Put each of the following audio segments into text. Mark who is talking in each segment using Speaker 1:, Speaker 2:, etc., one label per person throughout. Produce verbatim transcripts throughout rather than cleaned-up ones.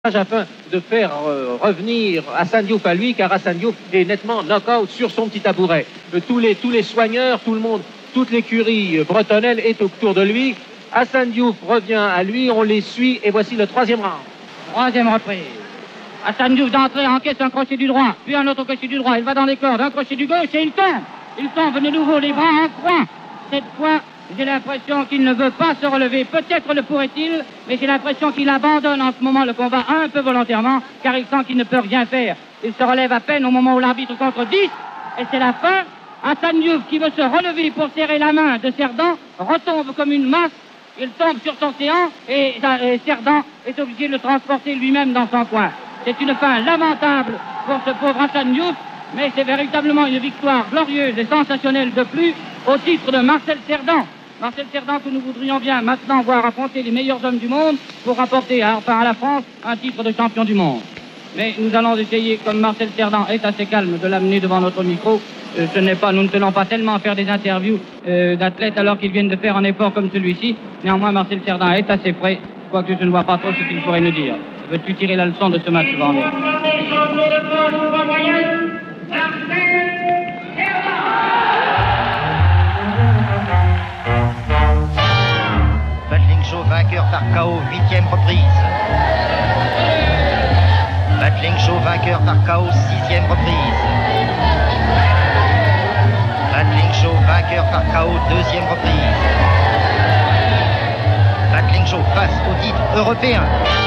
Speaker 1: afin de faire euh, revenir Hassan Diouf à lui, car Hassan Diouf est nettement knock-out sur son petit tabouret. Euh, tous, les, tous les soigneurs, tout le monde, toute l'écurie euh, bretonnelle est autour de lui. Hassan Diouf revient à lui, on les suit et voici le troisième round.
Speaker 2: Troisième reprise. Hassan Diouf d'entrée encaisse un crochet du droit, puis un autre crochet du droit. Il va dans les cordes, un crochet du gauche et il tombe. Il tombe de nouveau les bras en croix. Cette fois, j'ai l'impression qu'il ne veut pas se relever. Peut-être le pourrait-il, mais j'ai l'impression qu'il abandonne en ce moment le combat un peu volontairement, car il sent qu'il ne peut rien faire. Il se relève à peine au moment où l'arbitre contre dix, et c'est la fin. Hassan Diouf, qui veut se relever pour serrer la main de Cerdan, retombe comme une masse. Il tombe sur son séant, et, et Cerdan est obligé de le transporter lui-même dans son coin. C'est une fin lamentable pour ce pauvre Hassan Diouf, mais c'est véritablement une victoire glorieuse et sensationnelle de plus au titre de Marcel Cerdan. Marcel Cerdan que nous voudrions bien maintenant voir affronter les meilleurs hommes du monde pour rapporter à, enfin à la France un titre de champion du monde. Mais nous allons essayer, comme Marcel Cerdan est assez calme, de l'amener devant notre micro. Euh, ce n'est pas, nous ne tenons pas tellement à faire des interviews euh, d'athlètes alors qu'ils viennent de faire un effort comme celui-ci. Néanmoins, Marcel Cerdan est assez prêt, quoique je ne vois pas trop ce qu'il pourrait nous dire. Veux-tu tirer la leçon de ce match, Vendée?
Speaker 3: Vainqueur par K O, huitième reprise. Battling Shaw vainqueur par K O, sixième reprise. Battling Shaw vainqueur par K O, deuxième reprise. Battling Shaw passe au titre européen.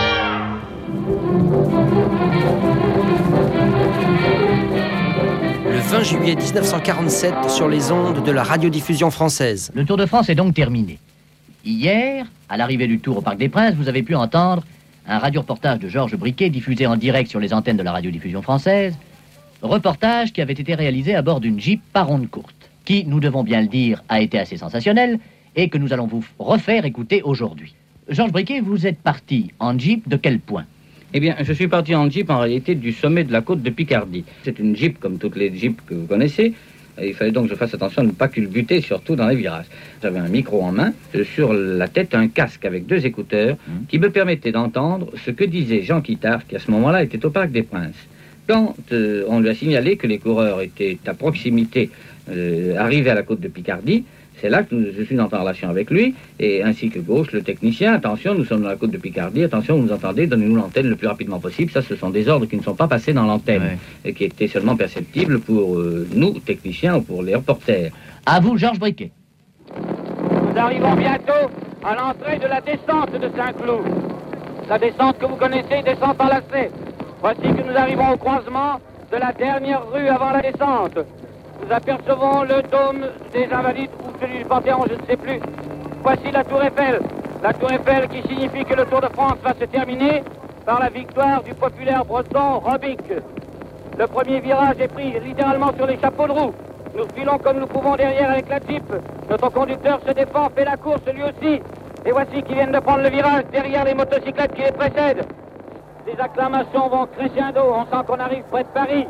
Speaker 4: Le vingt juillet mille neuf cent quarante-sept, sur les ondes de la radiodiffusion française.
Speaker 5: Le Tour de France est donc terminé. Hier, à l'arrivée du Tour au Parc des Princes, vous avez pu entendre un radioreportage de Georges Briquet diffusé en direct sur les antennes de la radiodiffusion française. Reportage qui avait été réalisé à bord d'une Jeep par ronde courte, qui, nous devons bien le dire, a été assez sensationnel et que nous allons vous refaire écouter aujourd'hui. Georges Briquet, vous êtes parti en Jeep de quel point?
Speaker 6: Eh bien, je suis parti en Jeep en réalité du sommet de la côte de Picardie. C'est une Jeep comme toutes les Jeeps que vous connaissez. Et il fallait donc que je fasse attention à ne pas culbuter, surtout dans les virages. J'avais un micro en main, sur la tête un casque avec deux écouteurs mmh. qui me permettaient d'entendre ce que disait Jean Quittard, qui à ce moment-là était au Parc des Princes. Quand euh, on lui a signalé que les coureurs étaient à proximité, euh, arrivés à la côte de Picardie, c'est là que nous, je suis en relation avec lui, et ainsi que Gauche, le technicien. Attention, nous sommes dans la côte de Picardie, attention, vous nous entendez, donnez-nous l'antenne le plus rapidement possible. Ça, ce sont des ordres qui ne sont pas passés dans l'antenne, ouais. et qui étaient seulement perceptibles pour euh, nous, techniciens, ou pour les reporters.
Speaker 5: À vous, Georges Briquet.
Speaker 2: Nous arrivons bientôt à l'entrée de la descente de Saint-Cloud. La descente que vous connaissez, descente en lacet. Voici que nous arrivons au croisement de la dernière rue avant la descente. Nous apercevons le dôme des Invalides ou celui du Panthéon, je ne sais plus. Voici la Tour Eiffel. La Tour Eiffel qui signifie que le Tour de France va se terminer par la victoire du populaire breton Robic. Le premier virage est pris littéralement sur les chapeaux de roue. Nous filons comme nous pouvons derrière avec la Jeep. Notre conducteur se défend, fait la course lui aussi. Et voici qu'ils viennent de prendre le virage derrière les motocyclettes qui les précèdent. Les acclamations vont crescendo. On sent qu'on arrive près de Paris.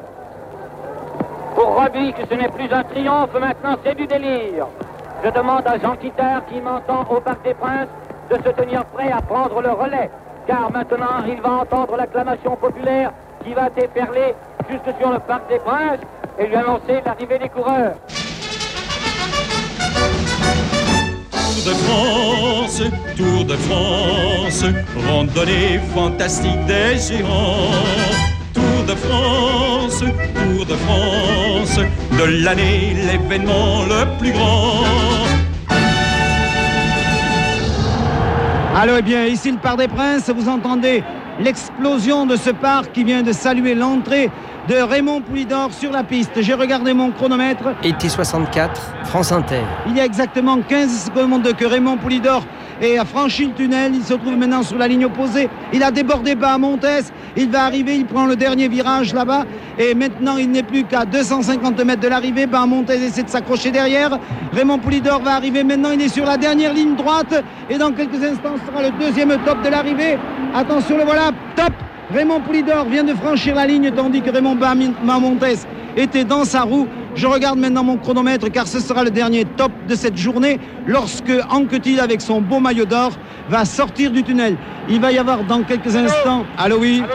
Speaker 2: Pour Robic, ce n'est plus un triomphe, maintenant c'est du délire. Je demande à Jean Quittard, qui m'entend au Parc des Princes, de se tenir prêt à prendre le relais. Car maintenant, il va entendre l'acclamation populaire qui va déferler jusque sur le Parc des Princes et lui annoncer l'arrivée des coureurs.
Speaker 7: Tour de France, Tour de France, randonnée fantastique des géants. Tour de France, Tour de France, de l'année, l'événement le plus grand.
Speaker 8: Alors, eh bien, ici le Parc des Princes, vous entendez l'explosion de ce parc qui vient de saluer l'entrée de Raymond Poulidor sur la piste. J'ai regardé mon chronomètre.
Speaker 4: Été soixante-quatre, France Inter.
Speaker 8: Il y a exactement quinze secondes que Raymond Poulidor a franchi le tunnel. Il se trouve maintenant sur la ligne opposée. Il a débordé bas à Montes. Il va arriver, il prend le dernier virage là-bas. Et maintenant, il n'est plus qu'à deux cent cinquante mètres de l'arrivée. Bas à Montes essaie de s'accrocher derrière. Raymond Poulidor va arriver maintenant. Il est sur la dernière ligne droite. Et dans quelques instants, ce sera le deuxième top de l'arrivée. Attention, le voilà, top. Raymond Poulidor vient de franchir la ligne tandis que Raymond Bahamontes était dans sa roue. Je regarde maintenant mon chronomètre car ce sera le dernier top de cette journée lorsque Anquetil avec son beau maillot d'or va sortir du tunnel. Il va y avoir dans quelques instants... Allô, oui.